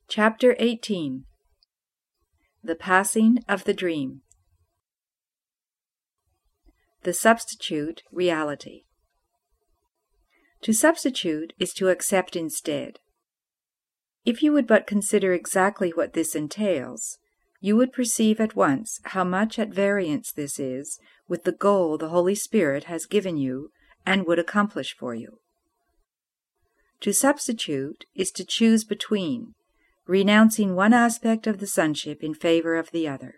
Chapter 18. The Passing of the Dream. The Substitute Reality. To substitute is to accept instead. If you would but consider exactly what this entails, you would perceive at once how much at variance this is with the goal the Holy Spirit has given you and would accomplish for you. To substitute is to choose between, renouncing one aspect of the sonship in favor of the other.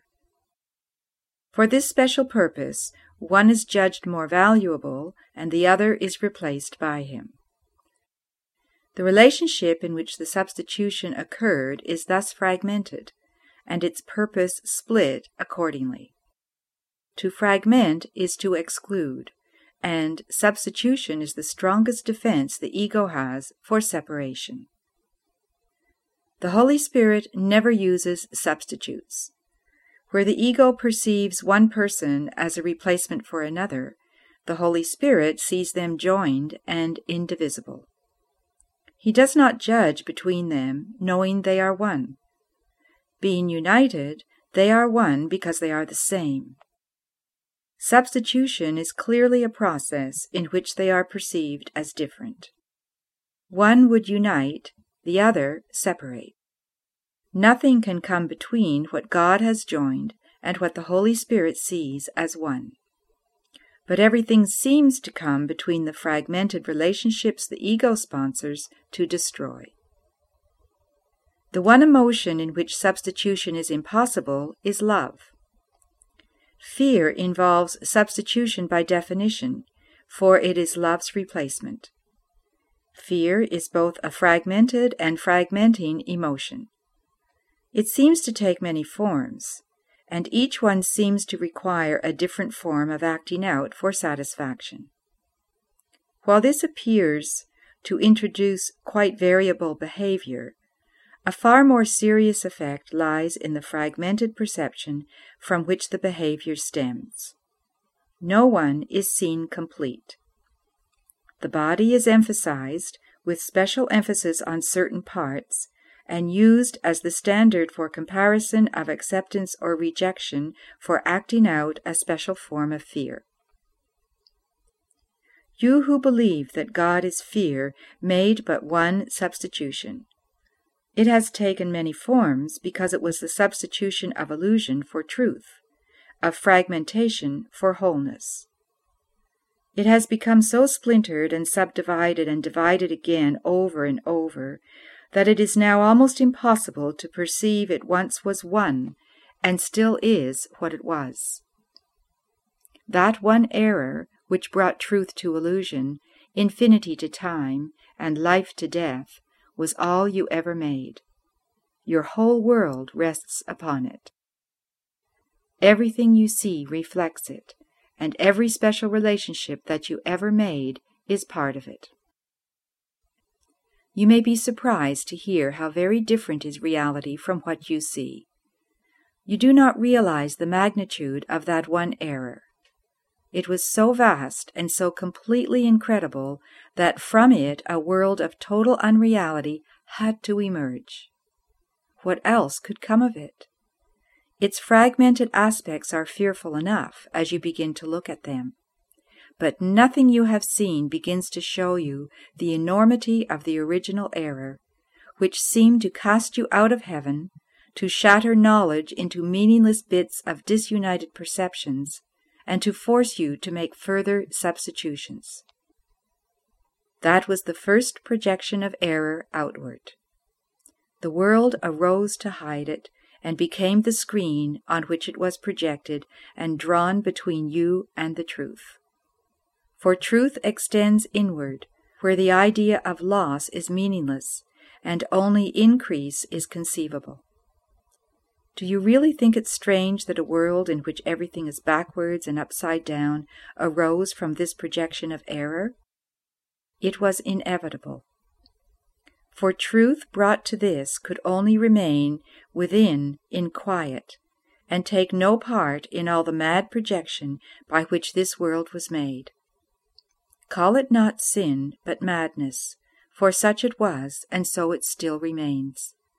For this special purpose, one is judged more valuable and the other is replaced by him. The relationship in which the substitution occurred is thus fragmented, and its purpose split accordingly. To fragment is to exclude, and substitution is the strongest defense the ego has for separation. The Holy Spirit never uses substitutes. Where the ego perceives one person as a replacement for another, the Holy Spirit sees them joined and indivisible. He does not judge between them, knowing they are one. Being united, they are one because they are the same. Substitution is clearly a process in which they are perceived as different. One would unite, the other separate. Nothing can come between what God has joined and what the Holy Spirit sees as one. But everything seems to come between the fragmented relationships the ego sponsors to destroy. The one emotion in which substitution is impossible is love. Fear involves substitution by definition, for it is love's replacement. Fear is both a fragmented and fragmenting emotion. It seems to take many forms, and each one seems to require a different form of acting out for satisfaction. While this appears to introduce quite variable behavior, a far more serious effect lies in the fragmented perception from which the behavior stems. No one is seen complete. The body is emphasized, with special emphasis on certain parts, and used as the standard for comparison of acceptance or rejection for acting out a special form of fear. You who believe that God is fear made but one substitution. It has taken many forms because it was the substitution of illusion for truth, of fragmentation for wholeness. It has become so splintered and subdivided and divided again over and over that it is now almost impossible to perceive it once was one and still is what it was. That one error which brought truth to illusion, infinity to time, and life to death, was all you ever made. Your whole world rests upon it. Everything you see reflects it, and every special relationship that you ever made is part of it. You may be surprised to hear how very different is reality from what you see. You do not realize the magnitude of that one error. It was so vast and so completely incredible that from it a world of total unreality had to emerge. What else could come of it? Its fragmented aspects are fearful enough as you begin to look at them. But nothing you have seen begins to show you the enormity of the original error, which seemed to cast you out of heaven, to shatter knowledge into meaningless bits of disunited perceptions, and to force you to make further substitutions. That was the first projection of error outward. The world arose to hide it, and became the screen on which it was projected and drawn between you and the truth. For truth extends inward, where the idea of loss is meaningless, and only increase is conceivable. Do you really think it strange that a world in which everything is backwards and upside down arose from this projection of error? It was inevitable. For truth brought to this could only remain within in quiet, and take no part in all the mad projection by which this world was made. Call it not sin, but madness, for such it was, and so it still remains.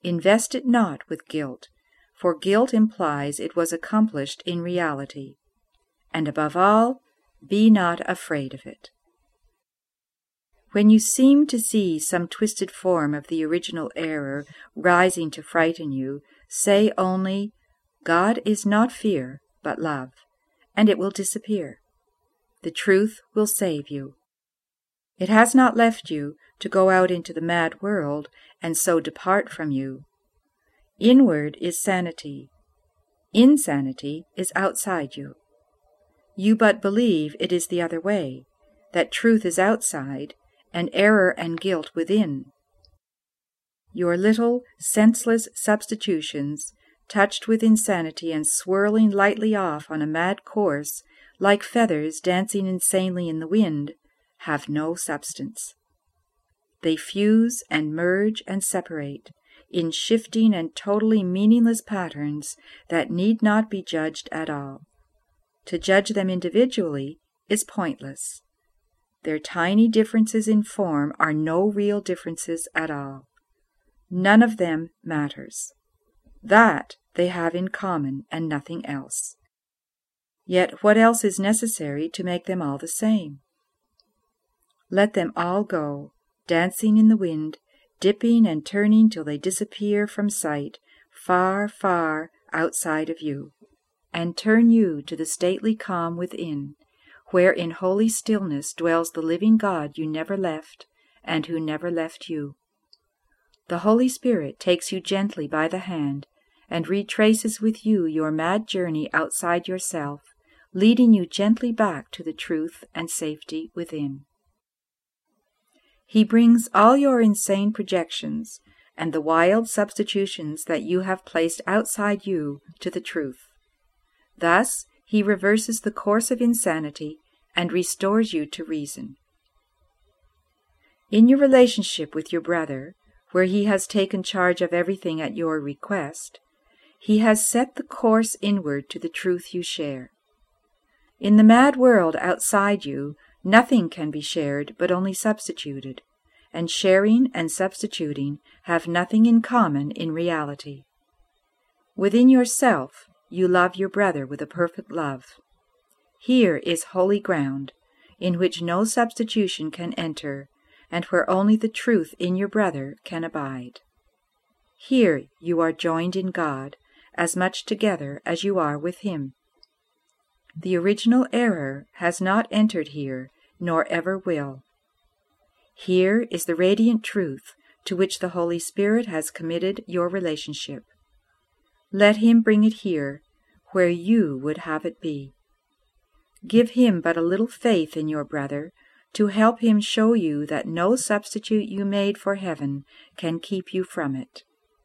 Invest it not with guilt, for guilt implies it was accomplished in reality. And above all, be not afraid of it. When you seem to see some twisted form of the original error rising to frighten you, say only, God is not fear, but love, and it will disappear. The truth will save you. It has not left you to go out into the mad world and so depart from you. Inward is sanity. Insanity is outside you. You but believe it is the other way, that truth is outside, and error and guilt within. Your little, senseless substitutions, touched with insanity and swirling lightly off on a mad course, like feathers dancing insanely in the wind, have no substance. They fuse and merge and separate in shifting and totally meaningless patterns that need not be judged at all. To judge them individually is pointless. Their tiny differences in form are no real differences at all. None of them matters. That they have in common and nothing else. Yet what else is necessary to make them all the same? Let them all go, dancing in the wind, dipping and turning till they disappear from sight, far, far outside of you, and turn you to the stately calm within, where in holy stillness dwells the living God you never left, and who never left you. The Holy Spirit takes you gently by the hand, and retraces with you your mad journey outside yourself, leading you gently back to the truth and safety within. He brings all your insane projections and the wild substitutions that you have placed outside you to the truth. Thus, he reverses the course of insanity and restores you to reason. In your relationship with your brother, where he has taken charge of everything at your request, he has set the course inward to the truth you share. In the mad world outside you, nothing can be shared but only substituted, and sharing and substituting have nothing in common in reality. Within yourself, you love your brother with a perfect love. Here is holy ground, in which no substitution can enter, and where only the truth in your brother can abide. Here you are joined in God, as much together as you are with him. The original error has not entered here, nor ever will. Here is the radiant truth to which the Holy Spirit has committed your relationship. Let him bring it here, where you would have it be. Give him but a little faith in your brother, to help him show you that no substitute you made for heaven can keep you from it.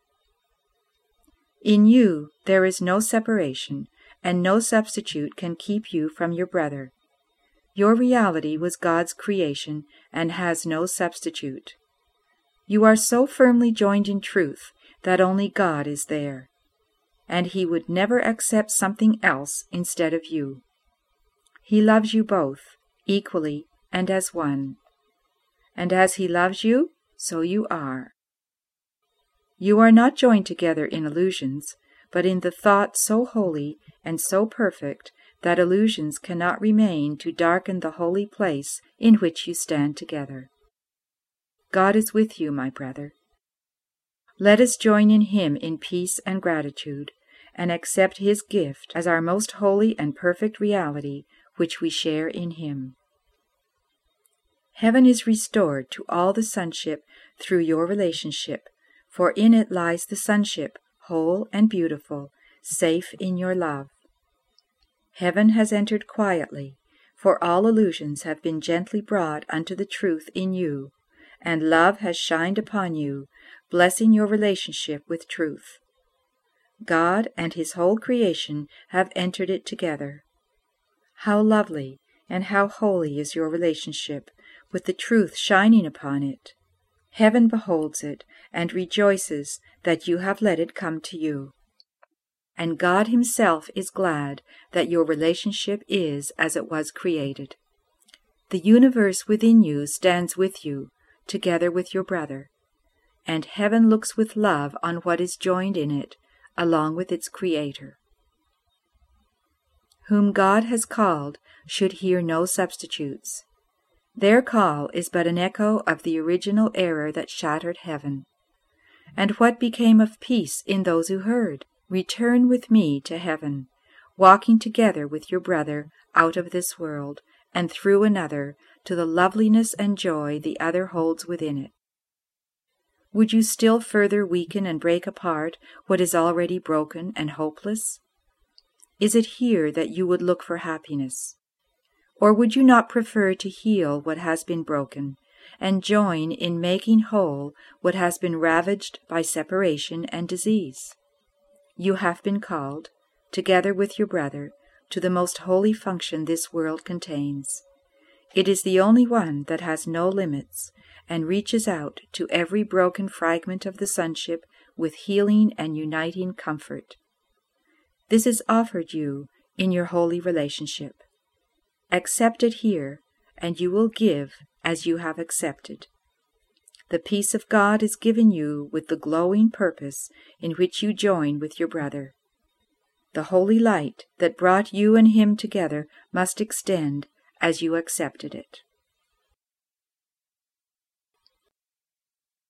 In you there is no separation, and no substitute can keep you from your brother. Your reality was God's creation and has no substitute. You are so firmly joined in truth that only God is there, and he would never accept something else instead of you. He loves you both, equally and as one. And as he loves you, so you are. You are not joined together in illusions, but in the thought so holy and so perfect that illusions cannot remain to darken the holy place in which you stand together. God is with you, my brother. Let us join in him in peace and gratitude, and accept his gift as our most holy and perfect reality, which we share in him. Heaven is restored to all the sonship through your relationship, for in it lies the sonship, whole and beautiful, safe in your love. Heaven has entered quietly, for all illusions have been gently brought unto the truth in you, and love has shined upon you, blessing your relationship with truth. God and his whole creation have entered it together. How lovely and how holy is your relationship, with the truth shining upon it. Heaven beholds it and rejoices that you have let it come to you. And God himself is glad that your relationship is as it was created. The universe within you stands with you, together with your brother. and heaven looks with love on what is joined in it, along with its Creator. Whom God has called should hear no substitutes. Their call is but an echo of the original error that shattered heaven. And what became of peace in those who heard? Return with me to heaven, walking together with your brother out of this world, and through another, to the loveliness and joy the other holds within it. Would you still further weaken and break apart what is already broken and hopeless? Is it here that you would look for happiness? Or would you not prefer to heal what has been broken, and join in making whole what has been ravaged by separation and disease? You have been called, together with your brother, to the most holy function this world contains. It is the only one that has no limits, and reaches out to every broken fragment of the sonship with healing and uniting comfort. This is offered you in your holy relationship. Accept it here, and you will give as you have accepted. The peace of God is given you with the glowing purpose in which you join with your brother. The holy light that brought you and him together must extend as you accepted it.